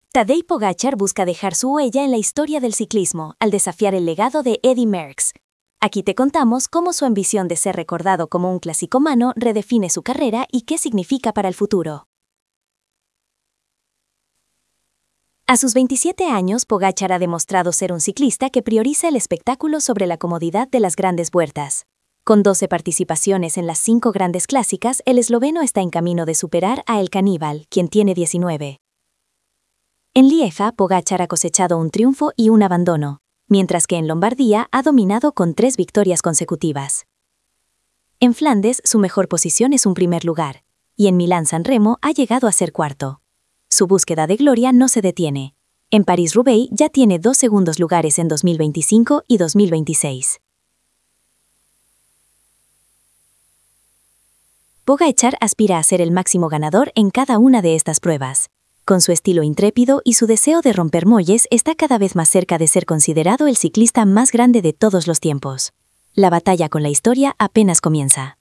Tadej Pogačar busca dejar su huella en la historia del ciclismo al desafiar el legado de Eddy Merckx. Aquí te contamos cómo su ambición de ser recordado como un clasicómano redefine su carrera y qué significa para el futuro. A sus 27 años, Pogačar ha demostrado ser un ciclista que prioriza el espectáculo sobre la comodidad de las grandes vueltas. Con 12 participaciones en las 5 grandes clásicas, el esloveno está en camino de superar a El Caníbal, quien tiene 19. En Lieja, Pogačar ha cosechado un triunfo y un abandono, mientras que en Lombardía ha dominado con 3 victorias consecutivas. En Flandes, su mejor posición es un primer lugar, y en Milán-San Remo ha llegado a ser cuarto. Su búsqueda de gloria no se detiene. En París-Roubaix ya tiene 2 segundos lugares en 2025 y 2026. Pogačar aspira a ser el máximo ganador en cada una de estas pruebas. Con su estilo intrépido y su deseo de romper molles, está cada vez más cerca de ser considerado el ciclista más grande de todos los tiempos. La batalla con la historia apenas comienza.